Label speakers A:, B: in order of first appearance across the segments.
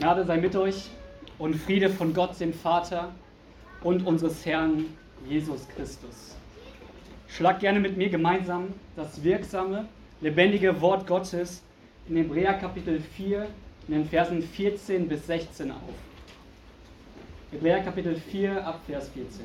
A: Gnade sei mit euch und Friede von Gott, dem Vater und unseres Herrn Jesus Christus. Schlag gerne mit mir gemeinsam das wirksame, lebendige Wort Gottes in Hebräer Kapitel 4, in den Versen 14 bis 16 auf. Hebräer Kapitel 4 ab Vers 14.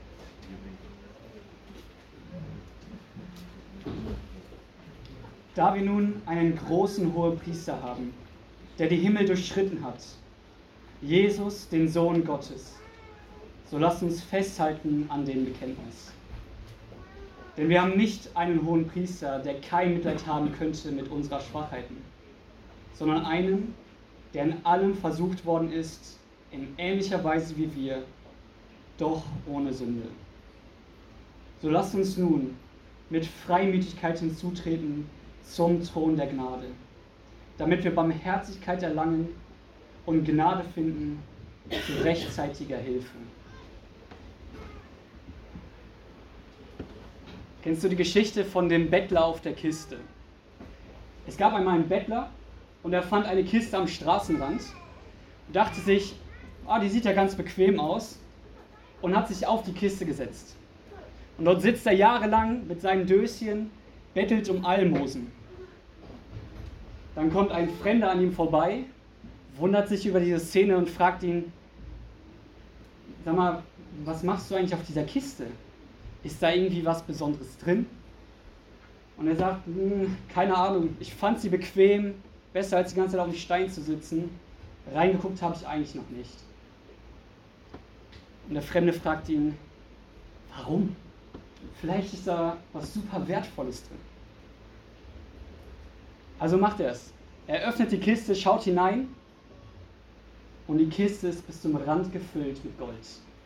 A: Da wir nun einen großen Hohepriester haben, der die Himmel durchschritten hat, Jesus, den Sohn Gottes, so lasst uns festhalten an dem Bekenntnis. Denn wir haben nicht einen hohen Priester, der kein Mitleid haben könnte mit unserer Schwachheiten, sondern einen, der in allem versucht worden ist, in ähnlicher Weise wie wir, doch ohne Sünde. So lasst uns nun mit Freimütigkeit hinzutreten zum Thron der Gnade, damit wir Barmherzigkeit erlangen und Gnade finden zu rechtzeitiger Hilfe. Kennst du die Geschichte von dem Bettler auf der Kiste? Es gab einmal einen Bettler und er fand eine Kiste am Straßenrand und dachte sich, die sieht ja ganz bequem aus, und hat sich auf die Kiste gesetzt. Und dort sitzt er jahrelang mit seinem Döschen, bettelt um Almosen. Dann kommt ein Fremder an ihm vorbei, wundert sich über diese Szene und fragt ihn, sag mal, was machst du eigentlich auf dieser Kiste? Ist da irgendwie was Besonderes drin? Und er sagt, keine Ahnung, ich fand sie bequem, besser als die ganze Zeit auf dem Stein zu sitzen. Reingeguckt habe ich eigentlich noch nicht. Und der Fremde fragt ihn, warum? Vielleicht ist da was super Wertvolles drin. Also macht er es. Er öffnet die Kiste, schaut hinein und die Kiste ist bis zum Rand gefüllt mit Gold.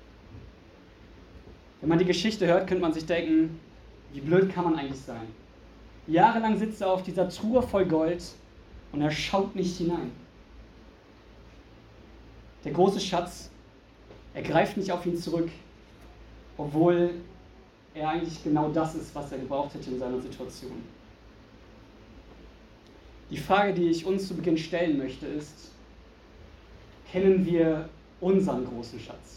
A: Wenn man die Geschichte hört, könnte man sich denken, wie blöd kann man eigentlich sein? Jahrelang sitzt er auf dieser Truhe voll Gold und er schaut nicht hinein. Der große Schatz, er greift nicht auf ihn zurück, obwohl er eigentlich genau das ist, was er gebraucht hätte in seiner Situation. Die Frage, die ich uns zu Beginn stellen möchte, ist, kennen wir unseren großen Schatz?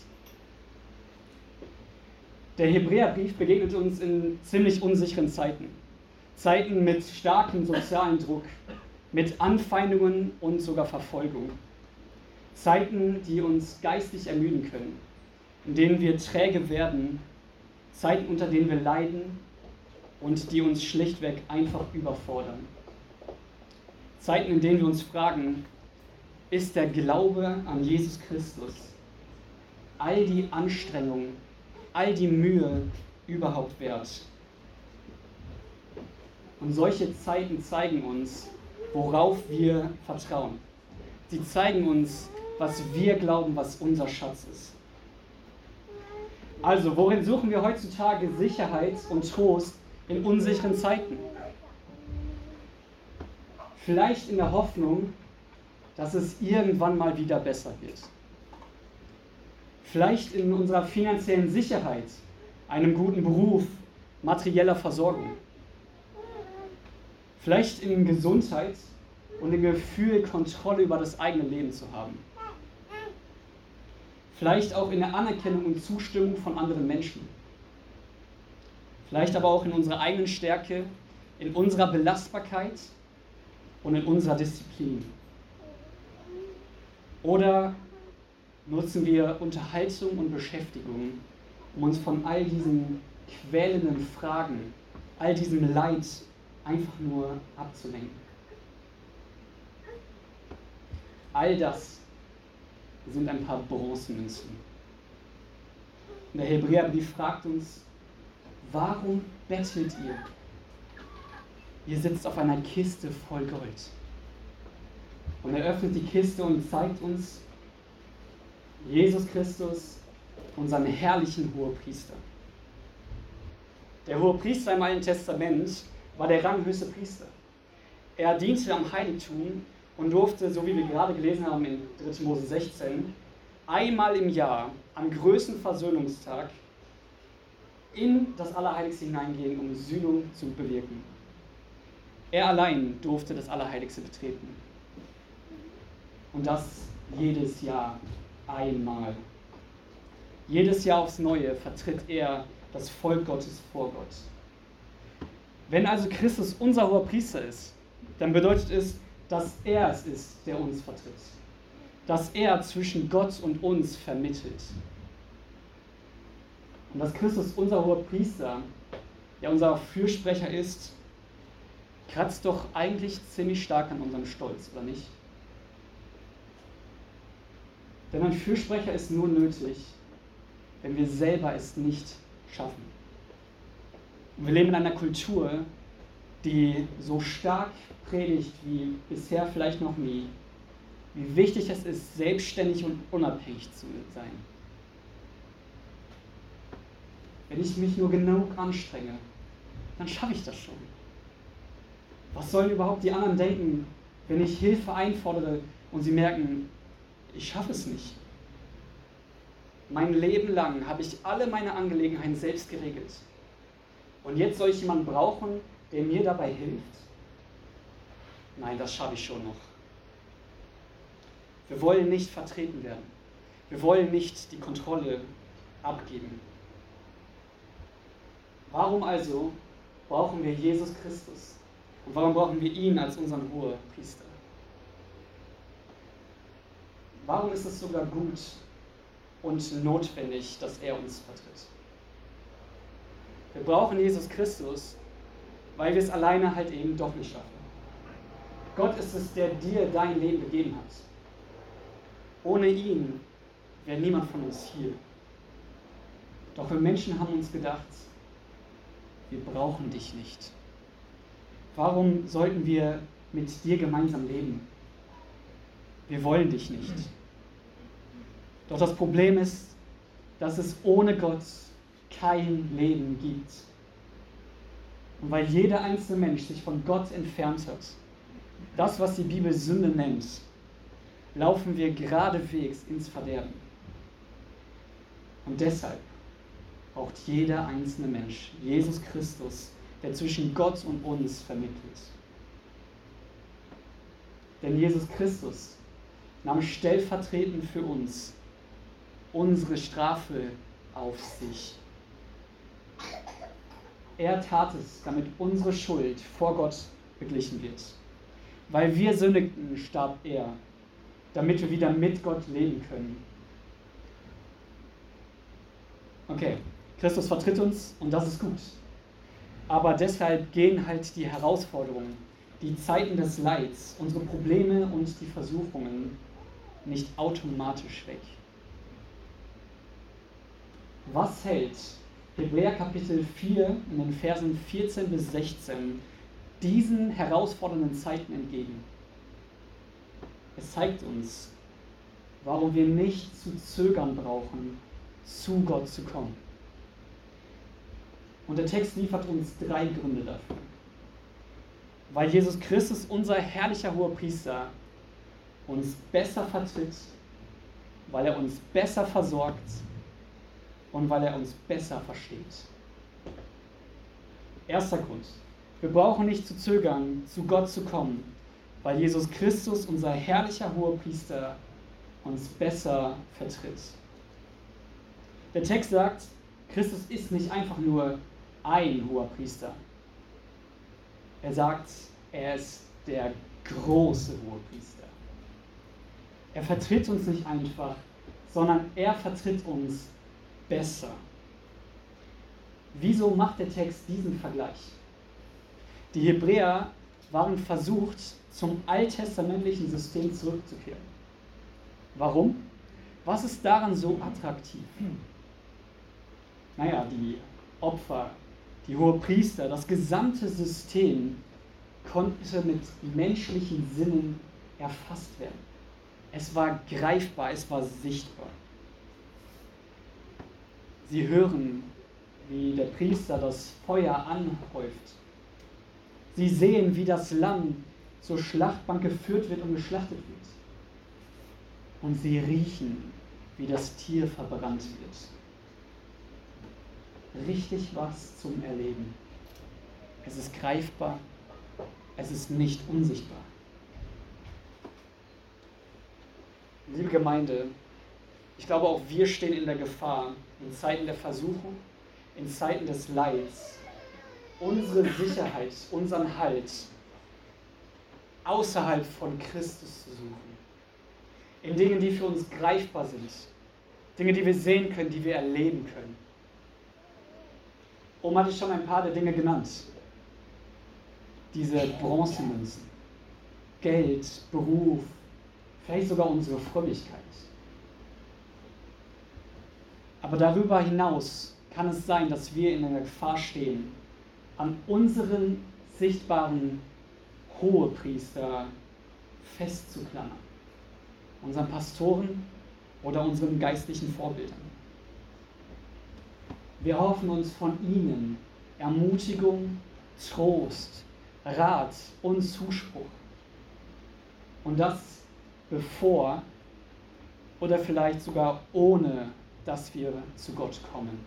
A: Der Hebräerbrief begegnet uns in ziemlich unsicheren Zeiten. Zeiten mit starkem sozialen Druck, mit Anfeindungen und sogar Verfolgung. Zeiten, die uns geistig ermüden können, in denen wir träge werden, Zeiten, unter denen wir leiden und die uns schlichtweg einfach überfordern. Zeiten, in denen wir uns fragen, ist der Glaube an Jesus Christus, all die Anstrengung, all die Mühe überhaupt wert? Und solche Zeiten zeigen uns, worauf wir vertrauen. Sie zeigen uns, was wir glauben, was unser Schatz ist. Also, worin suchen wir heutzutage Sicherheit und Trost in unsicheren Zeiten? Vielleicht in der Hoffnung, dass es irgendwann mal wieder besser wird. Vielleicht in unserer finanziellen Sicherheit, einem guten Beruf, materieller Versorgung. Vielleicht in Gesundheit und dem Gefühl, Kontrolle über das eigene Leben zu haben. Vielleicht auch in der Anerkennung und Zustimmung von anderen Menschen. Vielleicht aber auch in unserer eigenen Stärke, in unserer Belastbarkeit und in unserer Disziplin. Oder nutzen wir Unterhaltung und Beschäftigung, um uns von all diesen quälenden Fragen, all diesem Leid einfach nur abzulenken. All das sind ein paar Bronzemünzen. Und der Hebräerbrief fragt uns, warum bettelt ihr? Ihr sitzt auf einer Kiste voll Gold. Und er öffnet die Kiste und zeigt uns Jesus Christus, unseren herrlichen Hohepriester. Der Hohepriester im Alten Testament war der ranghöchste Priester. Er diente am Heiligtum und durfte, so wie wir gerade gelesen haben in 3. Mose 16, einmal im Jahr am größten Versöhnungstag in das Allerheiligste hineingehen, um Sühnung zu bewirken. Er allein durfte das Allerheiligste betreten. Und das jedes Jahr einmal. Jedes Jahr aufs Neue vertritt er das Volk Gottes vor Gott. Wenn also Christus unser hoher Priester ist, dann bedeutet es, dass er es ist, der uns vertritt. Dass er zwischen Gott und uns vermittelt. Und dass Christus unser hoher Priester, der unser Fürsprecher ist, kratzt doch eigentlich ziemlich stark an unserem Stolz, oder nicht? Denn ein Fürsprecher ist nur nötig, wenn wir selber es nicht schaffen. Und wir leben in einer Kultur, die so stark predigt wie bisher vielleicht noch nie, wie wichtig es ist, selbstständig und unabhängig zu sein. Wenn ich mich nur genug anstrenge, dann schaffe ich das schon. Was sollen überhaupt die anderen denken, wenn ich Hilfe einfordere und sie merken, ich schaffe es nicht? Mein Leben lang habe ich alle meine Angelegenheiten selbst geregelt. Und jetzt soll ich jemanden brauchen, der mir dabei hilft? Nein, das schaffe ich schon noch. Wir wollen nicht vertreten werden. Wir wollen nicht die Kontrolle abgeben. Warum also brauchen wir Jesus Christus? Und warum brauchen wir ihn als unseren Hohepriester? Warum ist es sogar gut und notwendig, dass er uns vertritt? Wir brauchen Jesus Christus, weil wir es alleine halt eben doch nicht schaffen. Gott ist es, der dir dein Leben gegeben hat. Ohne ihn wäre niemand von uns hier. Doch wir Menschen haben uns gedacht, wir brauchen dich nicht. Warum sollten wir mit dir gemeinsam leben? Wir wollen dich nicht. Doch das Problem ist, dass es ohne Gott kein Leben gibt. Und weil jeder einzelne Mensch sich von Gott entfernt hat, das, was die Bibel Sünde nennt, laufen wir geradewegs ins Verderben. Und deshalb braucht jeder einzelne Mensch Jesus Christus, der zwischen Gott und uns vermittelt. Denn Jesus Christus nahm stellvertretend für uns unsere Strafe auf sich. Er tat es, damit unsere Schuld vor Gott beglichen wird. Weil wir sündigten, starb er, damit wir wieder mit Gott leben können. Okay, Christus vertritt uns und das ist gut. Aber deshalb gehen halt die Herausforderungen, die Zeiten des Leids, unsere Probleme und die Versuchungen nicht automatisch weg. Was hält Hebräer Kapitel 4 in den Versen 14 bis 16 diesen herausfordernden Zeiten entgegen? Es zeigt uns, warum wir nicht zu zögern brauchen, zu Gott zu kommen. Und der Text liefert uns 3 Gründe dafür. Weil Jesus Christus, unser herrlicher Hohepriester, uns besser vertritt, weil er uns besser versorgt und weil er uns besser versteht. Erster Grund. Wir brauchen nicht zu zögern, zu Gott zu kommen, weil Jesus Christus, unser herrlicher Hohepriester, uns besser vertritt. Der Text sagt, Christus ist nicht einfach nur ein Hohepriester. Er sagt, er ist der große Hohepriester. Er vertritt uns nicht einfach, sondern er vertritt uns besser. Wieso macht der Text diesen Vergleich? Die Hebräer waren versucht, zum alttestamentlichen System zurückzukehren. Warum? Was ist daran so attraktiv? Naja, die Opfer, die Hohepriester, das gesamte System konnte mit menschlichen Sinnen erfasst werden. Es war greifbar, es war sichtbar. Sie hören, wie der Priester das Feuer anhäuft. Sie sehen, wie das Lamm zur Schlachtbank geführt wird und geschlachtet wird. Und sie riechen, wie das Tier verbrannt wird. Richtig was zum Erleben. Es ist greifbar, es ist nicht unsichtbar. Liebe Gemeinde, ich glaube auch wir stehen in der Gefahr, in Zeiten der Versuchung, in Zeiten des Leids, unsere Sicherheit, unseren Halt außerhalb von Christus zu suchen. In Dingen, die für uns greifbar sind. Dinge, die wir sehen können, die wir erleben können. Oma hatte schon ein paar der Dinge genannt. Diese Bronzemünzen, Geld, Beruf, vielleicht sogar unsere Frömmigkeit. Aber darüber hinaus kann es sein, dass wir in der Gefahr stehen, an unseren sichtbaren Hohepriester festzuklammern. Unseren Pastoren oder unseren geistlichen Vorbildern. Wir hoffen uns von ihnen Ermutigung, Trost, Rat und Zuspruch. Und das bevor oder vielleicht sogar ohne, dass wir zu Gott kommen.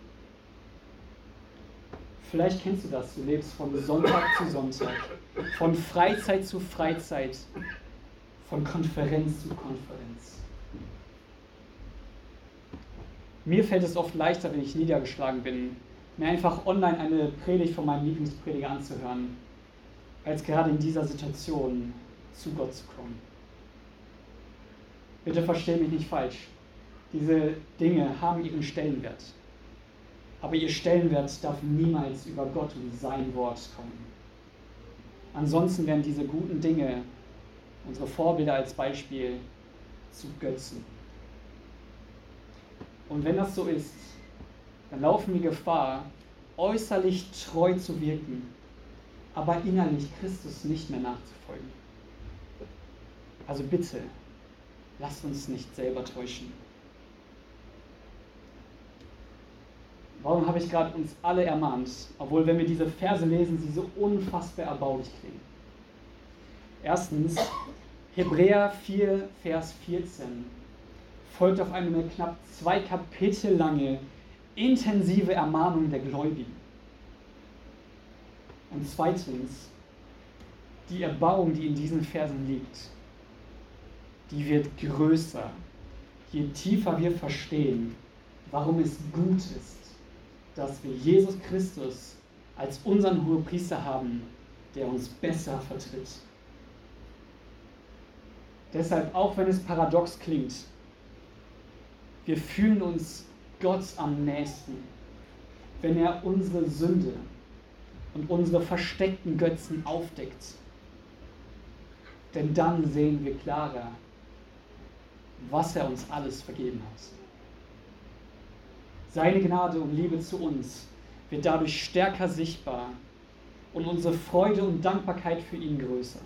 A: Vielleicht kennst du das, du lebst von Sonntag zu Sonntag, von Freizeit zu Freizeit, von Konferenz zu Konferenz. Mir fällt es oft leichter, wenn ich niedergeschlagen bin, mir einfach online eine Predigt von meinem Lieblingsprediger anzuhören, als gerade in dieser Situation zu Gott zu kommen. Bitte versteh mich nicht falsch. Diese Dinge haben ihren Stellenwert. Aber ihr Stellenwert darf niemals über Gott und sein Wort kommen. Ansonsten werden diese guten Dinge, unsere Vorbilder als Beispiel, zu Götzen. Und wenn das so ist, dann laufen wir Gefahr, äußerlich treu zu wirken, aber innerlich Christus nicht mehr nachzufolgen. Also bitte, lasst uns nicht selber täuschen. Warum habe ich gerade uns alle ermahnt, obwohl, wenn wir diese Verse lesen, sie so unfassbar erbaulich klingen? Erstens, Hebräer 4, Vers 14 folgt auf eine knapp 2 Kapitel lange intensive Ermahnung der Gläubigen. Und zweitens, die Erbauung, die in diesen Versen liegt, die wird größer, je tiefer wir verstehen, warum es gut ist, dass wir Jesus Christus als unseren Hohepriester haben, der uns besser vertritt. Deshalb, auch wenn es paradox klingt, wir fühlen uns Gott am nächsten, wenn er unsere Sünde und unsere versteckten Götzen aufdeckt. Denn dann sehen wir klarer, was er uns alles vergeben hat. Seine Gnade und Liebe zu uns wird dadurch stärker sichtbar und unsere Freude und Dankbarkeit für ihn größer.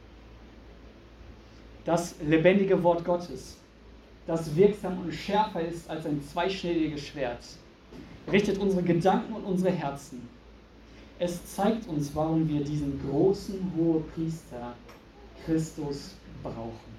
A: Das lebendige Wort Gottes, das wirksam und schärfer ist als ein zweischneidiges Schwert, richtet unsere Gedanken und unsere Herzen. Es zeigt uns, warum wir diesen großen Hohepriester Christus brauchen.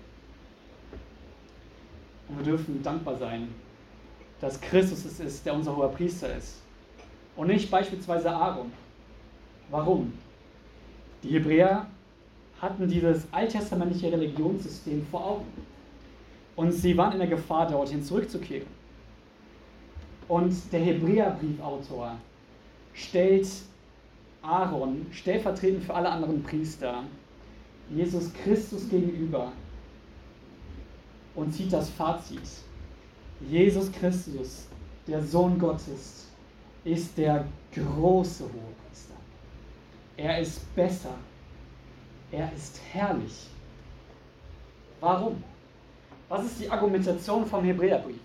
A: Und wir dürfen dankbar sein, dass Christus es ist, der unser Hohepriester ist. Und nicht beispielsweise Aaron. Warum? Die Hebräer hatten dieses alttestamentliche Religionssystem vor Augen. Und sie waren in der Gefahr, dorthin zurückzukehren. Und der Hebräerbriefautor stellt Aaron, stellvertretend für alle anderen Priester, Jesus Christus gegenüber und zieht das Fazit. Jesus Christus, der Sohn Gottes, ist der große Hohepriester. Er ist besser. Er ist herrlich. Warum? Was ist die Argumentation vom Hebräerbrief?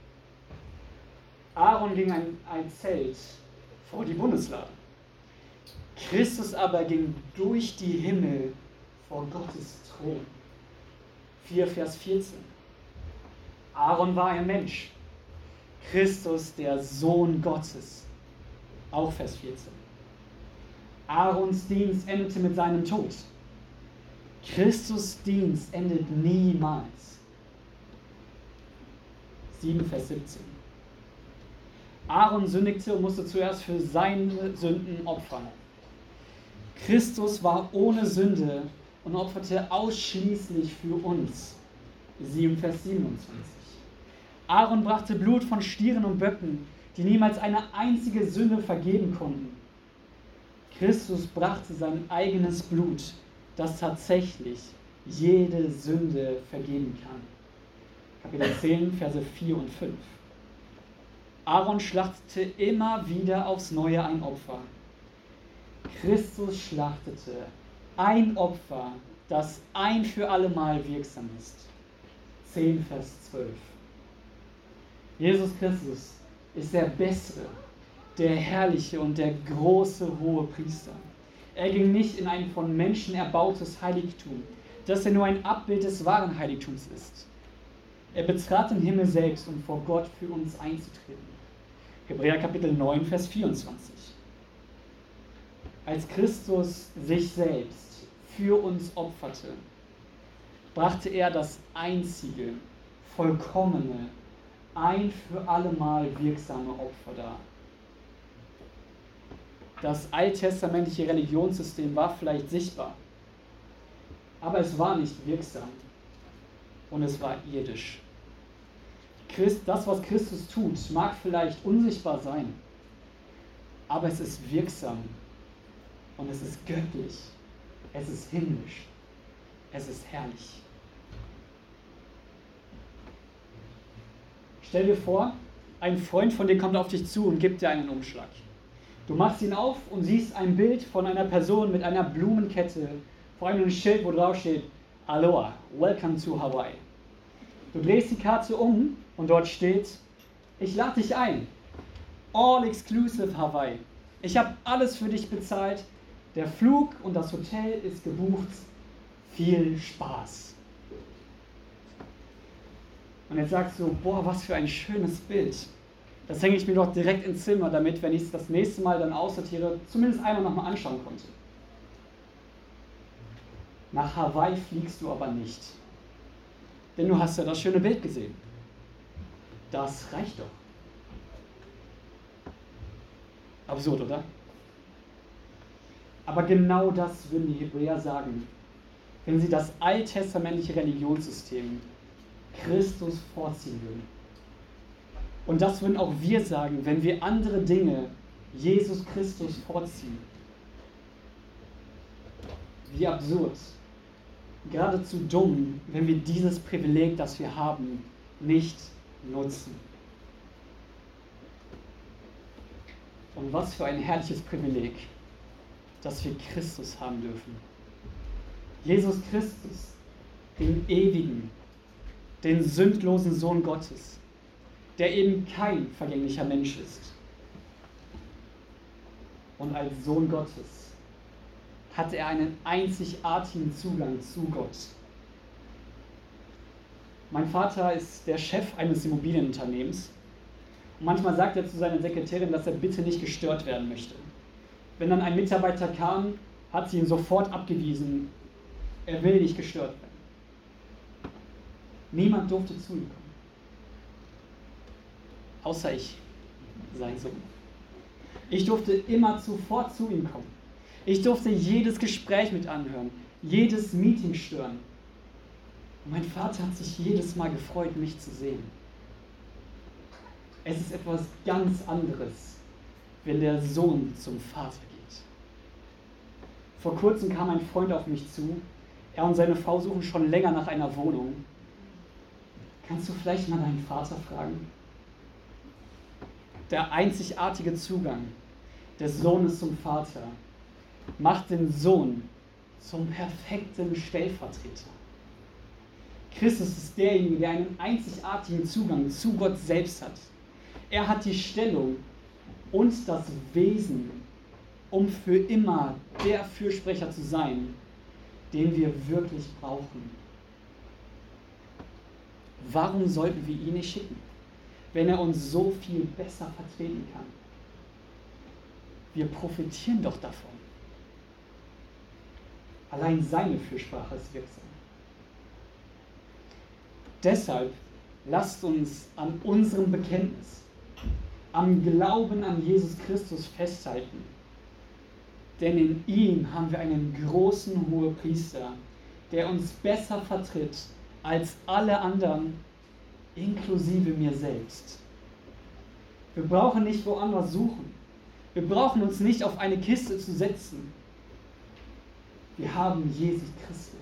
A: Aaron ging ein Zelt vor die Bundeslade. Christus aber ging durch die Himmel vor Gottes Thron. 4 Vers 14. Aaron war ein Mensch. Christus der Sohn Gottes. Auch Vers 14. Aarons Dienst endete mit seinem Tod. Christus Dienst endet niemals. 7 Vers 17. Aaron sündigte und musste zuerst für seine Sünden opfern. Christus war ohne Sünde und opferte ausschließlich für uns. 7 Vers 27. Aaron brachte Blut von Stieren und Böcken, die niemals eine einzige Sünde vergeben konnten. Christus brachte sein eigenes Blut, das tatsächlich jede Sünde vergeben kann. Kapitel 10, Verse 4 und 5. Aaron schlachtete immer wieder aufs Neue ein Opfer. Christus schlachtete ein Opfer, das ein für allemal wirksam ist. 10, Vers 12. Jesus Christus ist der bessere, der herrliche und der große hohe Priester. Er ging nicht in ein von Menschen erbautes Heiligtum, das ja nur ein Abbild des wahren Heiligtums ist. Er betrat den Himmel selbst, um vor Gott für uns einzutreten. Hebräer Kapitel 9, Vers 24. Als Christus sich selbst für uns opferte, brachte er das einzige, vollkommene, ein für allemal wirksame Opfer dar. Das alttestamentliche Religionssystem war vielleicht sichtbar, aber es war nicht wirksam und es war irdisch. Das, was Christus tut, mag vielleicht unsichtbar sein, aber es ist wirksam und es ist göttlich, es ist himmlisch, es ist herrlich. Stell dir vor, ein Freund von dir kommt auf dich zu und gibt dir einen Umschlag. Du machst ihn auf und siehst ein Bild von einer Person mit einer Blumenkette, vor allem ein Schild, wo drauf steht, Aloha, welcome to Hawaii. Du drehst die Karte um und dort steht, ich lade dich ein, all exclusive Hawaii. Ich habe alles für dich bezahlt, der Flug und das Hotel ist gebucht, viel Spaß. Und jetzt sagst du, boah, was für ein schönes Bild. Das hänge ich mir doch direkt ins Zimmer, damit, wenn ich es das nächste Mal dann aussortiere, zumindest einmal nochmal anschauen konnte. Nach Hawaii fliegst du aber nicht. Denn du hast ja das schöne Bild gesehen. Das reicht doch. Absurd, oder? Aber genau das würden die Hebräer sagen, wenn sie das alttestamentliche Religionssystem Christus vorziehen würden. Und das würden auch wir sagen, wenn wir andere Dinge Jesus Christus vorziehen. Wie absurd, geradezu dumm, wenn wir dieses Privileg, das wir haben, nicht nutzen. Und was für ein herrliches Privileg, dass wir Christus haben dürfen. Jesus Christus, den ewigen, den sündlosen Sohn Gottes, der eben kein vergänglicher Mensch ist. Und als Sohn Gottes hatte er einen einzigartigen Zugang zu Gott. Mein Vater ist der Chef eines Immobilienunternehmens und manchmal sagt er zu seiner Sekretärin, dass er bitte nicht gestört werden möchte. Wenn dann ein Mitarbeiter kam, hat sie ihn sofort abgewiesen, er will nicht gestört werden. Niemand durfte zu ihm kommen. Außer ich, sein Sohn. Ich durfte immer sofort zu ihm kommen. Ich durfte jedes Gespräch mit anhören, jedes Meeting stören. Und mein Vater hat sich jedes Mal gefreut, mich zu sehen. Es ist etwas ganz anderes, wenn der Sohn zum Vater geht. Vor kurzem kam ein Freund auf mich zu. Er und seine Frau suchen schon länger nach einer Wohnung. Kannst du vielleicht mal deinen Vater fragen? Der einzigartige Zugang des Sohnes zum Vater macht den Sohn zum perfekten Stellvertreter. Christus ist derjenige, der einen einzigartigen Zugang zu Gott selbst hat. Er hat die Stellung und das Wesen, um für immer der Fürsprecher zu sein, den wir wirklich brauchen. Warum sollten wir ihn nicht schicken, wenn er uns so viel besser vertreten kann? Wir profitieren doch davon. Allein seine Fürsprache ist wirksam. Deshalb lasst uns an unserem Bekenntnis, am Glauben an Jesus Christus festhalten. Denn in ihm haben wir einen großen Hohepriester, der uns besser vertritt als alle anderen, inklusive mir selbst. Wir brauchen nicht woanders suchen. Wir brauchen uns nicht auf eine Kiste zu setzen. Wir haben Jesus Christus.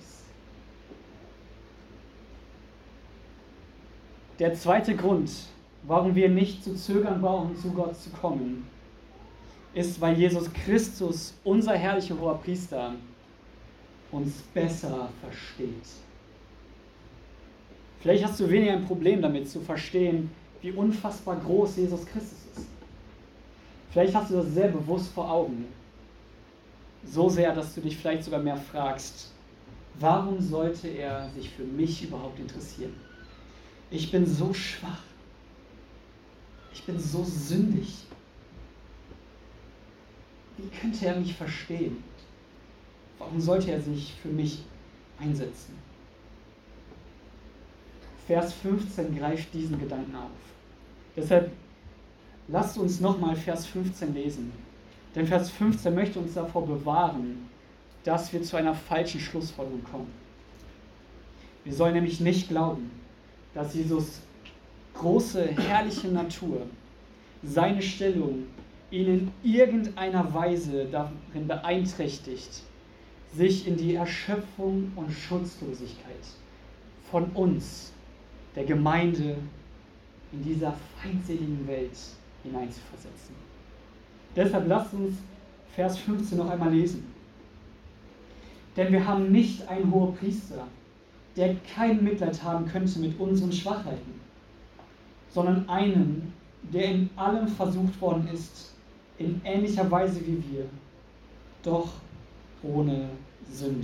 A: Der zweite Grund, warum wir nicht zu zögern brauchen, zu Gott zu kommen, ist, weil Jesus Christus, unser herrlicher Hoherpriester, uns besser versteht. Vielleicht hast du weniger ein Problem damit zu verstehen, wie unfassbar groß Jesus Christus ist. Vielleicht hast du das sehr bewusst vor Augen. So sehr, dass du dich vielleicht sogar mehr fragst, warum sollte er sich für mich überhaupt interessieren? Ich bin so schwach. Ich bin so sündig. Wie könnte er mich verstehen? Warum sollte er sich für mich einsetzen? Vers 15 greift diesen Gedanken auf. Deshalb lasst uns nochmal Vers 15 lesen. Denn Vers 15 möchte uns davor bewahren, dass wir zu einer falschen Schlussfolgerung kommen. Wir sollen nämlich nicht glauben, dass Jesus große, herrliche Natur, seine Stellung ihn in irgendeiner Weise darin beeinträchtigt, sich in die Erschöpfung und Schutzlosigkeit von uns, der Gemeinde, in dieser feindseligen Welt hineinzuversetzen. Deshalb lasst uns Vers 15 noch einmal lesen. Denn wir haben nicht einen Hohepriester, der kein Mitleid haben könnte mit unseren Schwachheiten, sondern einen, der in allem versucht worden ist, in ähnlicher Weise wie wir, doch ohne Sünde.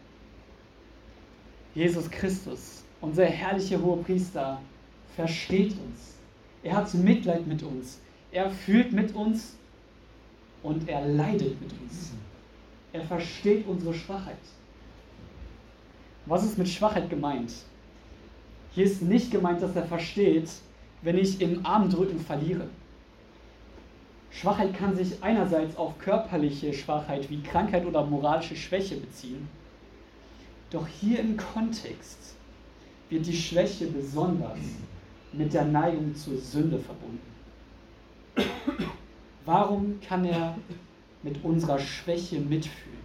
A: Jesus Christus, unser herrlicher Hohepriester, versteht uns. Er hat Mitleid mit uns. Er fühlt mit uns und er leidet mit uns. Er versteht unsere Schwachheit. Was ist mit Schwachheit gemeint? Hier ist nicht gemeint, dass er versteht, wenn ich im Armdrücken verliere. Schwachheit kann sich einerseits auf körperliche Schwachheit wie Krankheit oder moralische Schwäche beziehen. Doch hier im Kontext wird die Schwäche besonders mit der Neigung zur Sünde verbunden. Warum kann er mit unserer Schwäche mitfühlen?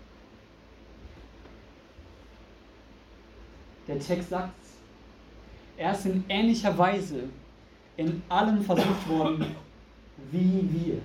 A: Der Text sagt es. Er ist in ähnlicher Weise in allem versucht worden wie wir.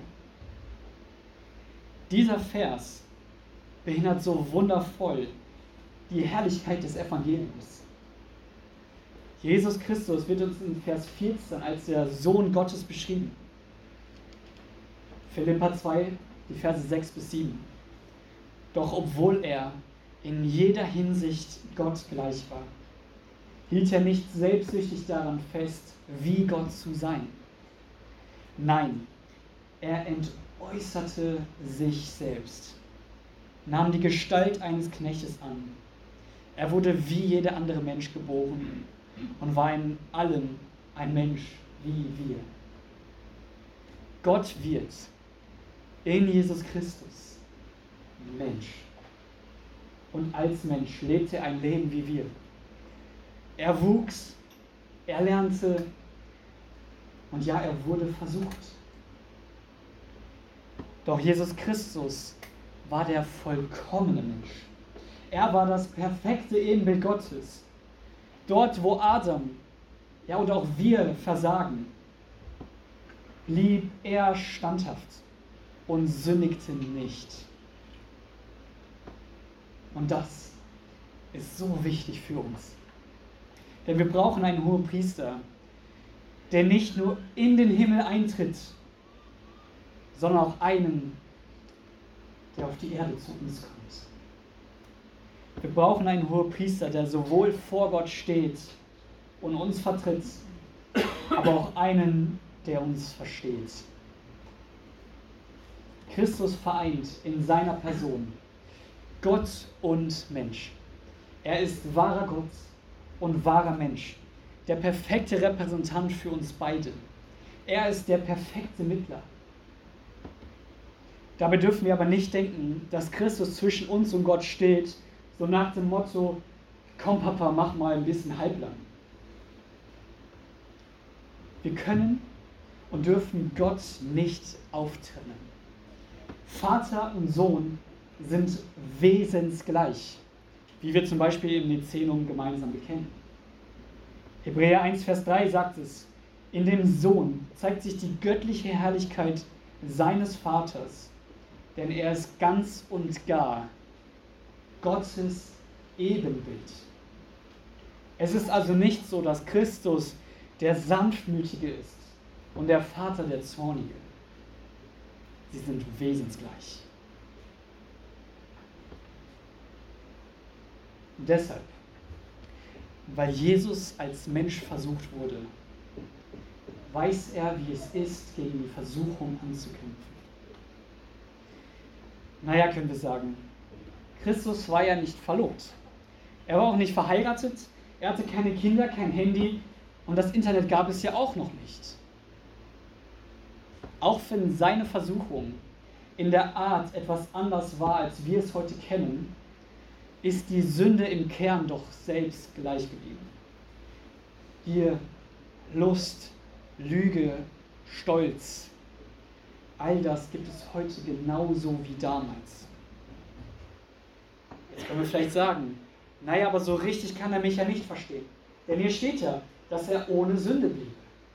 A: Dieser Vers behindert so wundervoll die Herrlichkeit des Evangeliums. Jesus Christus wird uns in Vers 14 als der Sohn Gottes beschrieben. Philipper 2, die Verse 6 bis 7. Doch obwohl er in jeder Hinsicht Gott gleich war, hielt er nicht selbstsüchtig daran fest, wie Gott zu sein. Nein, er entäußerte sich selbst, nahm die Gestalt eines Knechtes an. Er wurde wie jeder andere Mensch geboren und war in allem ein Mensch wie wir. Gott wird in Jesus Christus Mensch. Und als Mensch lebte er ein Leben wie wir. Er wuchs, er lernte und ja, er wurde versucht. Doch Jesus Christus war der vollkommene Mensch. Er war das perfekte Ebenbild Gottes. Dort, wo Adam, ja und auch wir versagen, blieb er standhaft und sündigte nicht. Und das ist so wichtig für uns. Denn wir brauchen einen Hohepriester, der nicht nur in den Himmel eintritt, sondern auch einen, der auf die Erde zu uns kommt. Wir brauchen einen Hohepriester, der sowohl vor Gott steht und uns vertritt, aber auch einen, der uns versteht. Christus vereint in seiner Person Gott und Mensch. Er ist wahrer Gott und wahrer Mensch, der perfekte Repräsentant für uns beide. Er ist der perfekte Mittler. Dabei dürfen wir aber nicht denken, dass Christus zwischen uns und Gott steht, so nach dem Motto, komm Papa, mach mal ein bisschen halblang. Wir können und dürfen Gott nicht auftrennen. Vater und Sohn sind wesensgleich, wie wir zum Beispiel im Nizenum gemeinsam bekennen. Hebräer 1, Vers 3 sagt es, in dem Sohn zeigt sich die göttliche Herrlichkeit seines Vaters, denn er ist ganz und gar Gottes Ebenbild. Es ist also nicht so, dass Christus der Sanftmütige ist und der Vater der Zornige. Sie sind wesensgleich. Und deshalb, weil Jesus als Mensch versucht wurde, weiß er, wie es ist, gegen die Versuchung anzukämpfen. Naja, können wir sagen, Christus war ja nicht verlobt. Er war auch nicht verheiratet, er hatte keine Kinder, kein Handy und das Internet gab es ja auch noch nicht. Auch wenn seine Versuchung in der Art etwas anders war, als wir es heute kennen, ist die Sünde im Kern doch selbst gleich geblieben. Gier, Lust, Lüge, Stolz, all das gibt es heute genauso wie damals. Jetzt können wir vielleicht sagen, naja, aber so richtig kann er mich ja nicht verstehen. Denn hier steht ja, dass er ohne Sünde blieb.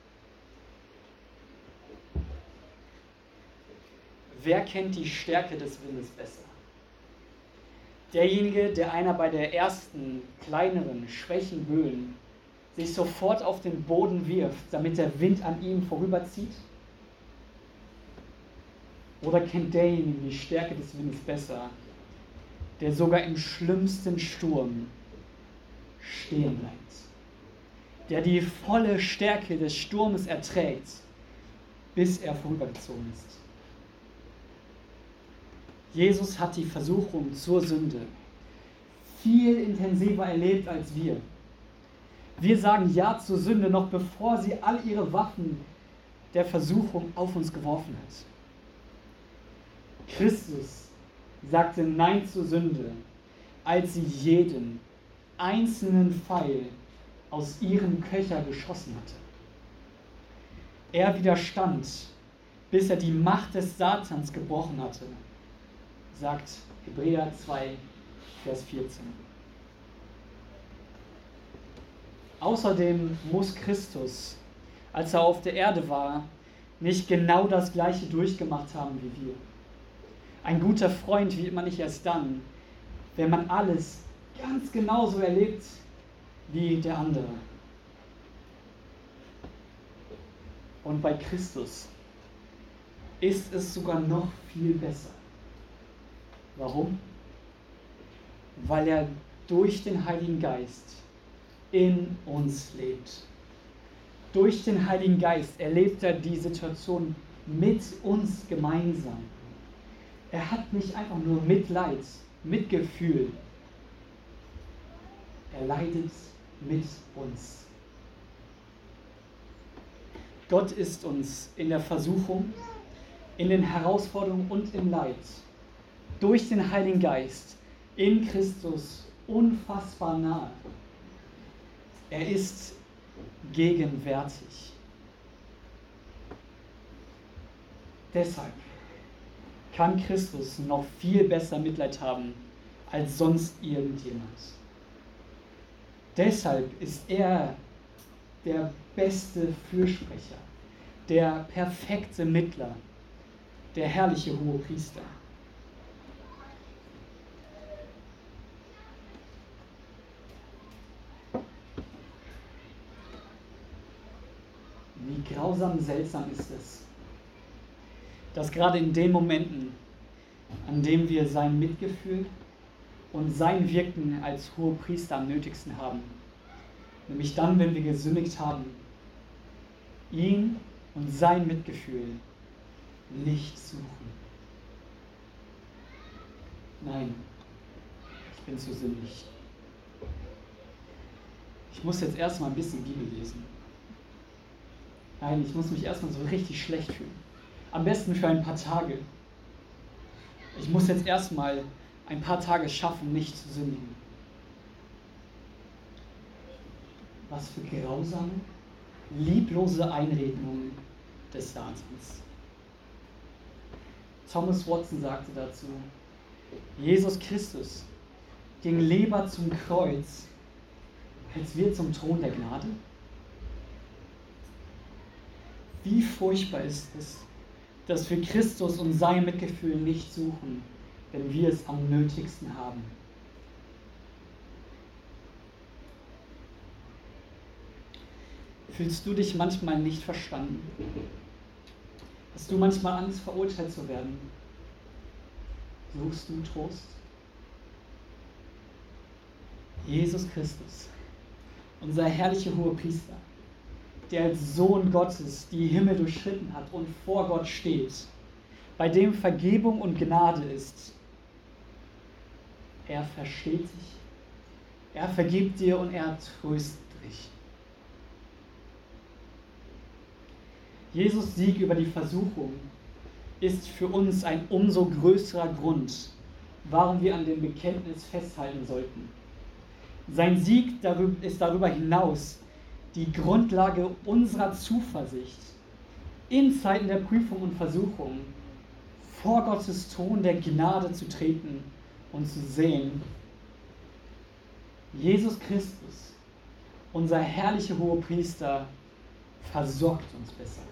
A: Wer kennt die Stärke des Windes besser? Derjenige, der einer bei der ersten, kleineren, schwächen Böen sich sofort auf den Boden wirft, damit der Wind an ihm vorüberzieht? Oder kennt derjenige die Stärke des Windes besser, der sogar im schlimmsten Sturm stehen bleibt? Der die volle Stärke des Sturmes erträgt, bis er vorübergezogen ist. Jesus hat die Versuchung zur Sünde viel intensiver erlebt als wir. Wir sagen Ja zur Sünde noch bevor sie all ihre Waffen der Versuchung auf uns geworfen hat. Christus sagte Nein zur Sünde, als sie jeden einzelnen Pfeil aus ihrem Köcher geschossen hatte. Er widerstand, bis er die Macht des Satans gebrochen hatte, sagt Hebräer 2, Vers 14. Außerdem muss Christus, als er auf der Erde war, nicht genau das Gleiche durchgemacht haben wie wir. Ein guter Freund wird man nicht erst dann, wenn man alles ganz genauso erlebt wie der andere. Und bei Christus ist es sogar noch viel besser. Warum? Weil er durch den Heiligen Geist in uns lebt. Durch den Heiligen Geist erlebt er die Situation mit uns gemeinsam. Er hat nicht einfach nur Mitleid, Mitgefühl. Er leidet mit uns. Gott ist uns in der Versuchung, in den Herausforderungen und im Leid durch den Heiligen Geist in Christus unfassbar nahe. Er ist gegenwärtig. Deshalb kann Christus noch viel besser Mitleid haben als sonst irgendjemand. Deshalb ist er der beste Fürsprecher, der perfekte Mittler, der herrliche Hohepriester. Wie grausam seltsam ist es, dass gerade in den Momenten, an denen wir sein Mitgefühl und sein Wirken als Hohepriester am nötigsten haben, nämlich dann, wenn wir gesündigt haben, ihn und sein Mitgefühl nicht suchen. Nein, ich bin zu sündig. Ich muss jetzt erstmal ein bisschen Bibel lesen. Nein, ich muss mich erstmal so richtig schlecht fühlen. Am besten für ein paar Tage. Ich muss jetzt erstmal ein paar Tage schaffen, nicht zu sündigen. Was für grausame, lieblose Einredungen des Satans. Thomas Watson sagte dazu, Jesus Christus ging lieber zum Kreuz, als wir zum Thron der Gnade. Wie furchtbar ist es, dass wir Christus und sein Mitgefühl nicht suchen, wenn wir es am nötigsten haben. Fühlst du dich manchmal nicht verstanden? Hast du manchmal Angst, verurteilt zu werden? Suchst du Trost? Jesus Christus, unser herrlicher Hohepriester, der als Sohn Gottes die Himmel durchschritten hat und vor Gott steht, bei dem Vergebung und Gnade ist. Er versteht dich, er vergibt dir und er tröstet dich. Jesus' Sieg über die Versuchung ist für uns ein umso größerer Grund, warum wir an dem Bekenntnis festhalten sollten. Sein Sieg ist darüber hinaus die Grundlage unserer Zuversicht, in Zeiten der Prüfung und Versuchung vor Gottes Thron der Gnade zu treten und zu sehen, Jesus Christus, unser herrlicher Hohepriester, versorgt uns besser.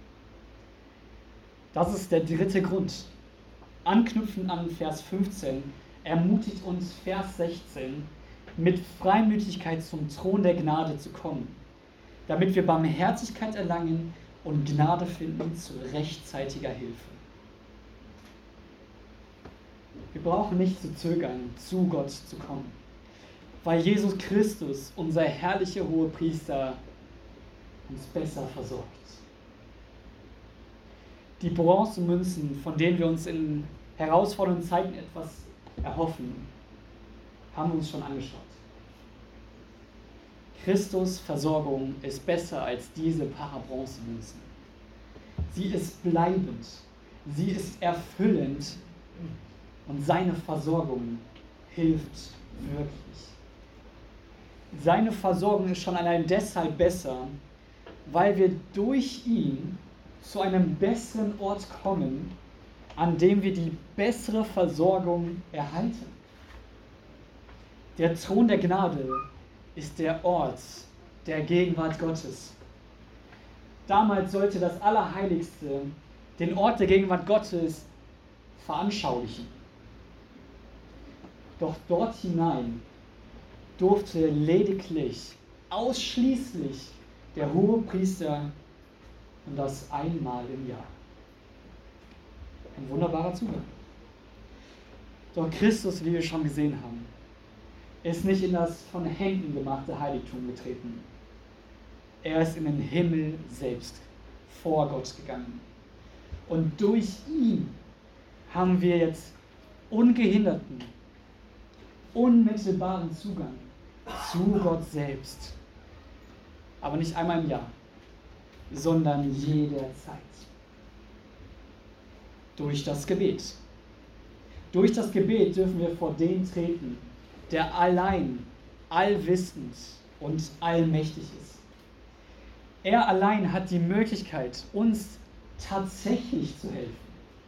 A: Das ist der dritte Grund. Anknüpfend an Vers 15 ermutigt uns Vers 16, mit Freimütigkeit zum Thron der Gnade zu kommen, damit wir Barmherzigkeit erlangen und Gnade finden zu rechtzeitiger Hilfe. Wir brauchen nicht zu zögern, zu Gott zu kommen, weil Jesus Christus, unser herrlicher Hohepriester, uns besser versorgt. Die Bronzemünzen, von denen wir uns in herausfordernden Zeiten etwas erhoffen, haben wir uns schon angeschaut. Christus' Versorgung ist besser als diese paar Bronzemünzen. Sie ist bleibend, sie ist erfüllend und seine Versorgung hilft wirklich. Seine Versorgung ist schon allein deshalb besser, weil wir durch ihn zu einem besseren Ort kommen, an dem wir die bessere Versorgung erhalten. Der Thron der Gnade ist der Ort der Gegenwart Gottes. Damals sollte das Allerheiligste den Ort der Gegenwart Gottes veranschaulichen. Doch dort hinein durfte lediglich, ausschließlich der Hohepriester und das einmal im Jahr. Ein wunderbarer Zugang. Doch Christus, wie wir schon gesehen haben, ist nicht in das von Händen gemachte Heiligtum getreten. Er ist in den Himmel selbst vor Gott gegangen. Und durch ihn haben wir jetzt ungehinderten, unmittelbaren Zugang zu Gott selbst. Aber nicht einmal im Jahr, sondern jederzeit. Durch das Gebet. Durch das Gebet dürfen wir vor den treten, der allein allwissend und allmächtig ist. Er allein hat die Möglichkeit, uns tatsächlich zu helfen.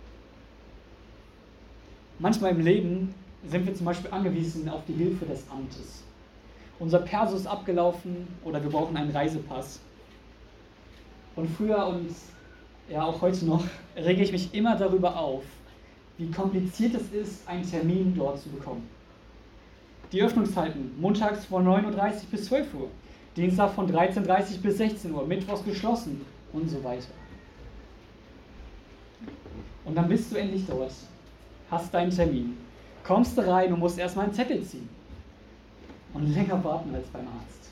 A: Manchmal im Leben sind wir zum Beispiel angewiesen auf die Hilfe des Amtes. Unser Perso ist abgelaufen oder wir brauchen einen Reisepass. Und früher und ja auch heute noch rege ich mich immer darüber auf, wie kompliziert es ist, einen Termin dort zu bekommen. Die Öffnungszeiten: montags von 9:30 Uhr bis 12 Uhr, Dienstag von 13:30 Uhr bis 16 Uhr, mittwochs geschlossen und so weiter. Und dann bist du endlich dort, hast deinen Termin, kommst du rein und musst erstmal einen Zettel ziehen und länger warten als beim Arzt.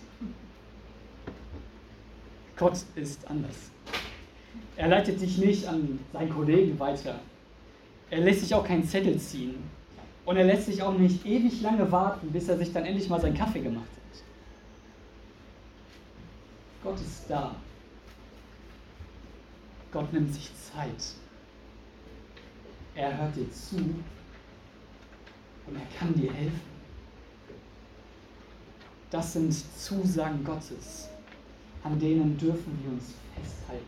A: Gott ist anders. Er leitet dich nicht an seinen Kollegen weiter. Er lässt sich auch keinen Zettel ziehen. Und er lässt sich auch nicht ewig lange warten, bis er sich dann endlich mal seinen Kaffee gemacht hat. Gott ist da. Gott nimmt sich Zeit. Er hört dir zu und er kann dir helfen. Das sind Zusagen Gottes, an denen dürfen wir uns festhalten.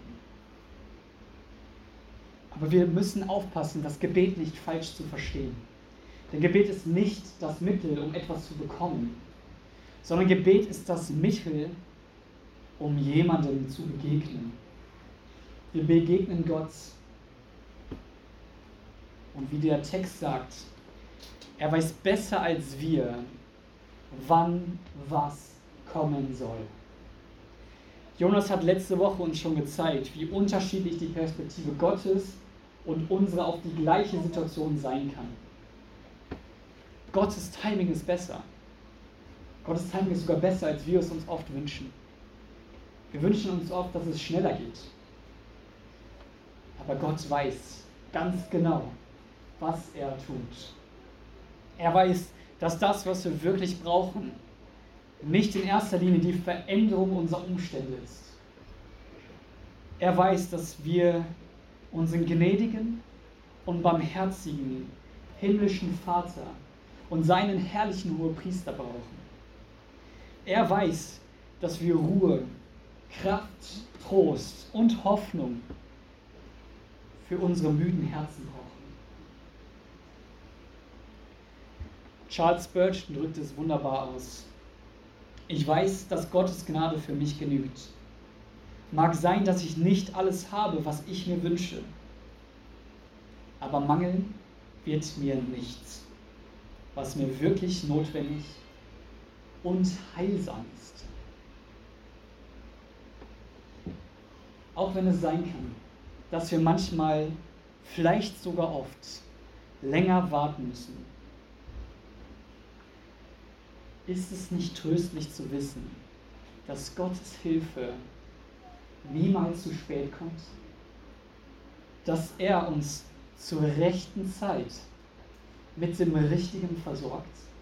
A: Aber wir müssen aufpassen, das Gebet nicht falsch zu verstehen. Denn Gebet ist nicht das Mittel, um etwas zu bekommen, sondern Gebet ist das Mittel, um jemandem zu begegnen. Wir begegnen Gott. Und wie der Text sagt, er weiß besser als wir, wann was kommen soll. Jonas hat letzte Woche uns schon gezeigt, wie unterschiedlich die Perspektive Gottes und unsere auf die gleiche Situation sein kann. Gottes Timing ist besser. Gottes Timing ist sogar besser, als wir es uns oft wünschen. Wir wünschen uns oft, dass es schneller geht. Aber Gott weiß ganz genau, was er tut. Er weiß, dass das, was wir wirklich brauchen, nicht in erster Linie die Veränderung unserer Umstände ist. Er weiß, dass wir unseren gnädigen und barmherzigen himmlischen Vater und seinen herrlichen Hohepriester brauchen. Er weiß, dass wir Ruhe, Kraft, Trost und Hoffnung für unsere müden Herzen brauchen. Charles Spurgeon drückt es wunderbar aus. Ich weiß, dass Gottes Gnade für mich genügt. Mag sein, dass ich nicht alles habe, was ich mir wünsche, aber mangeln wird mir nichts, was mir wirklich notwendig und heilsam ist. Auch wenn es sein kann, dass wir manchmal, vielleicht sogar oft, länger warten müssen, ist es nicht tröstlich zu wissen, dass Gottes Hilfe niemals zu spät kommt, dass er uns zur rechten Zeit mit dem Richtigen versorgt?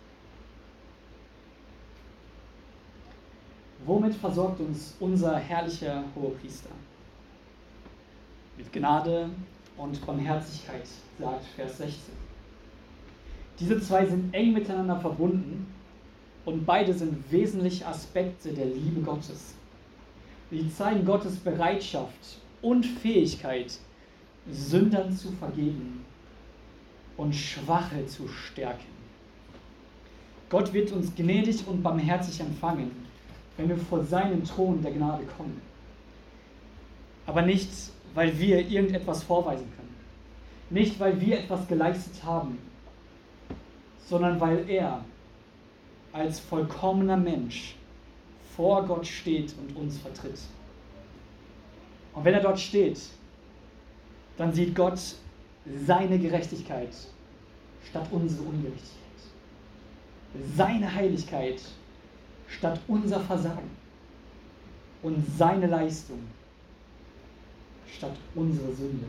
A: Womit versorgt uns unser herrlicher Hohepriester? Mit Gnade und Barmherzigkeit, sagt Vers 16. Diese zwei sind eng miteinander verbunden und beide sind wesentliche Aspekte der Liebe Gottes. Die zeigen Gottes Bereitschaft und Fähigkeit, Sündern zu vergeben und Schwache zu stärken. Gott wird uns gnädig und barmherzig empfangen, wenn wir vor seinen Thron der Gnade kommen. Aber nicht, weil wir irgendetwas vorweisen können. Nicht, weil wir etwas geleistet haben, sondern weil er als vollkommener Mensch vor Gott steht und uns vertritt. Und wenn er dort steht, dann sieht Gott seine Gerechtigkeit statt unsere Ungerechtigkeit. Seine Heiligkeit statt unser Versagen. Und seine Leistung statt unsere Sünde.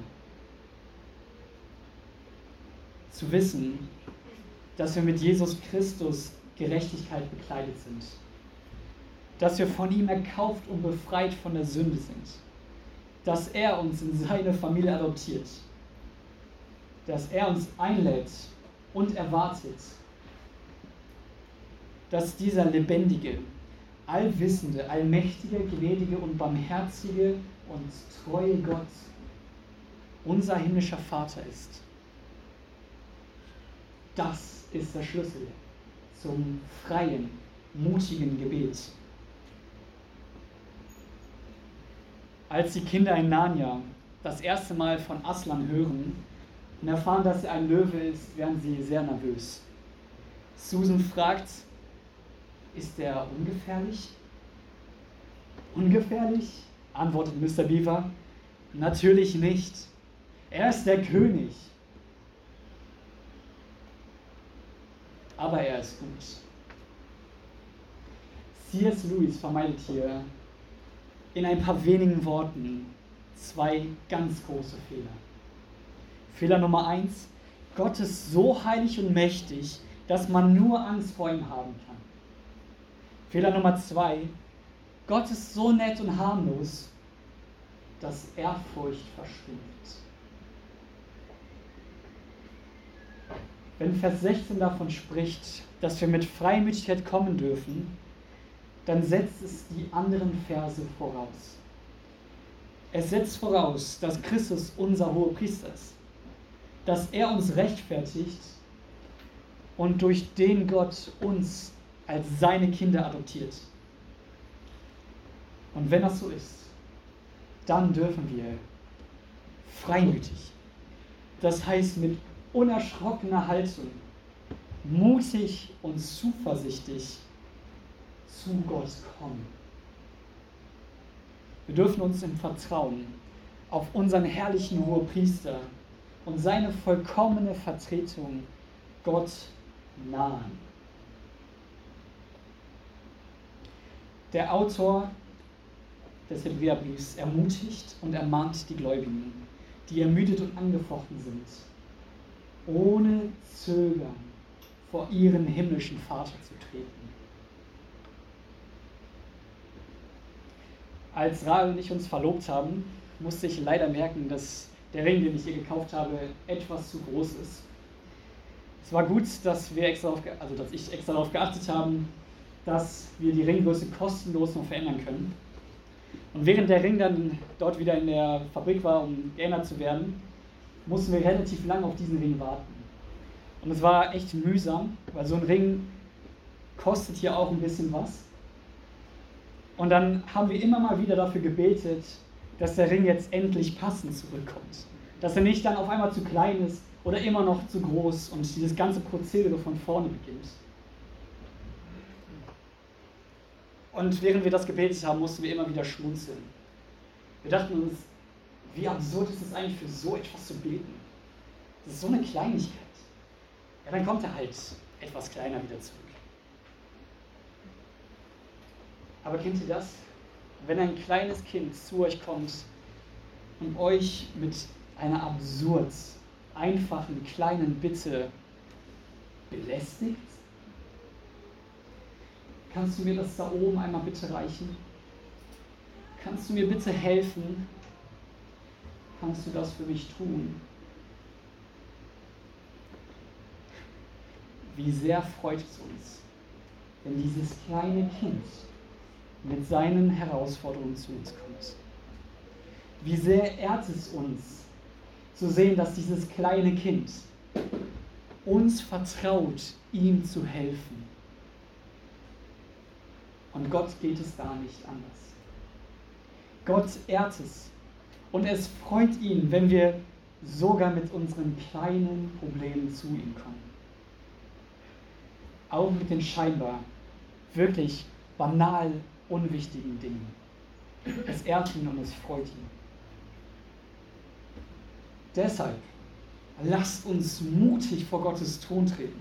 A: Zu wissen, dass wir mit Jesus Christus Gerechtigkeit bekleidet sind. Dass wir von ihm erkauft und befreit von der Sünde sind. Dass er uns in seine Familie adoptiert. Dass er uns einlädt und erwartet. Dass dieser lebendige, allwissende, allmächtige, gnädige und barmherzige und treue Gott unser himmlischer Vater ist. Das ist der Schlüssel zum freien, mutigen Gebet. Als die Kinder in Narnia das erste Mal von Aslan hören und erfahren, dass er ein Löwe ist, werden sie sehr nervös. Susan fragt, ist er ungefährlich? Ungefährlich? Antwortet Mr. Beaver, natürlich nicht. Er ist der König. Aber er ist gut. C.S. Lewis vermeidet hier in ein paar wenigen Worten zwei ganz große Fehler. Fehler Nummer 1, Gott ist so heilig und mächtig, dass man nur Angst vor ihm haben kann. Fehler Nummer 2, Gott ist so nett und harmlos, dass Ehrfurcht verschwindet. Wenn Vers 16 davon spricht, dass wir mit Freimütigkeit kommen dürfen, dann setzt es die anderen Verse voraus. Es setzt voraus, dass Christus unser Hohepriester ist, dass er uns rechtfertigt und durch den Gott uns als seine Kinder adoptiert. Und wenn das so ist, dann dürfen wir freimütig, das heißt mit unerschrockener Haltung, mutig und zuversichtlich zu Gott kommen. Wir dürfen uns im Vertrauen auf unseren herrlichen Hohepriester und seine vollkommene Vertretung Gott nahen. Der Autor des Hebräerbriefs ermutigt und ermahnt die Gläubigen, die ermüdet und angefochten sind, ohne Zögern vor ihren himmlischen Vater zu treten. Als Rahel und ich uns verlobt haben, musste ich leider merken, dass der Ring, den ich ihr gekauft habe, etwas zu groß ist. Es war gut, dass ich extra darauf geachtet habe, dass wir die Ringgröße kostenlos noch verändern können. Und während der Ring dann dort wieder in der Fabrik war, um geändert zu werden, mussten wir relativ lange auf diesen Ring warten. Und es war echt mühsam, weil so ein Ring kostet hier auch ein bisschen was. Und dann haben wir immer mal wieder dafür gebetet, dass der Ring jetzt endlich passend zurückkommt. Dass er nicht dann auf einmal zu klein ist oder immer noch zu groß und dieses ganze Prozedere von vorne beginnt. Und während wir das gebetet haben, mussten wir immer wieder schmunzeln. Wir dachten uns, wie absurd ist es eigentlich für so etwas zu beten? Das ist so eine Kleinigkeit. Ja, dann kommt er halt etwas kleiner wieder zurück. Aber kennt ihr das? Wenn ein kleines Kind zu euch kommt und euch mit einer absurd einfachen kleinen Bitte belästigt? Kannst du mir das da oben einmal bitte reichen? Kannst du mir bitte helfen? Kannst du das für mich tun? Wie sehr freut es uns, wenn dieses kleine Kind mit seinen Herausforderungen zu uns kommt. Wie sehr ehrt es uns, zu sehen, dass dieses kleine Kind uns vertraut, ihm zu helfen. Und Gott geht es da nicht anders. Gott ehrt es. Und es freut ihn, wenn wir sogar mit unseren kleinen Problemen zu ihm kommen. Auch mit den scheinbar wirklich banal unwichtigen Dingen. Es ehrt ihn und es freut ihn. Deshalb lasst uns mutig vor Gottes Thron treten.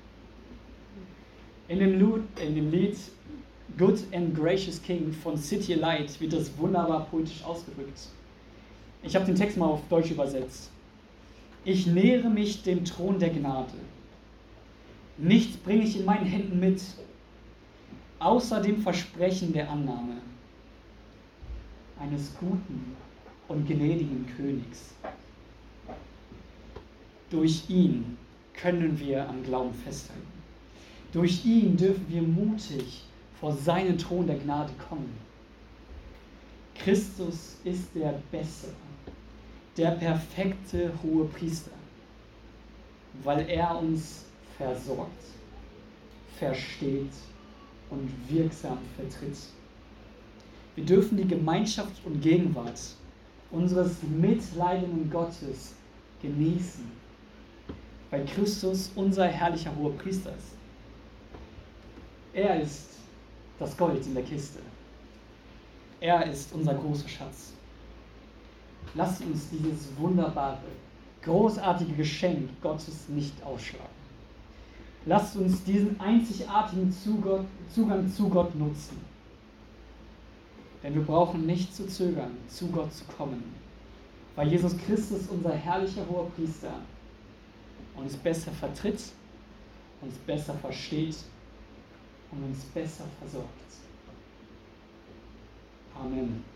A: In dem Lied Good and Gracious King von City Light wird das wunderbar poetisch ausgedrückt. Ich habe den Text mal auf Deutsch übersetzt. Ich nähere mich dem Thron der Gnade. Nichts bringe ich in meinen Händen mit, außer dem Versprechen der Annahme eines guten und gnädigen Königs. Durch ihn können wir am Glauben festhalten. Durch ihn dürfen wir mutig vor seinen Thron der Gnade kommen. Christus ist der bessere, der perfekte Hohepriester, weil er uns versorgt, versteht und wirksam vertritt. Wir dürfen die Gemeinschaft und Gegenwart unseres mitleidenden Gottes genießen, weil Christus unser herrlicher Hohepriester ist. Er ist das Gold in der Kiste. Er ist unser großer Schatz. Lasst uns dieses wunderbare, großartige Geschenk Gottes nicht ausschlagen. Lasst uns diesen einzigartigen Zugang zu Gott nutzen. Denn wir brauchen nicht zu zögern, zu Gott zu kommen, weil Jesus Christus, unser herrlicher Hohepriester, uns besser vertritt, uns besser versteht und uns besser versorgt. Amen.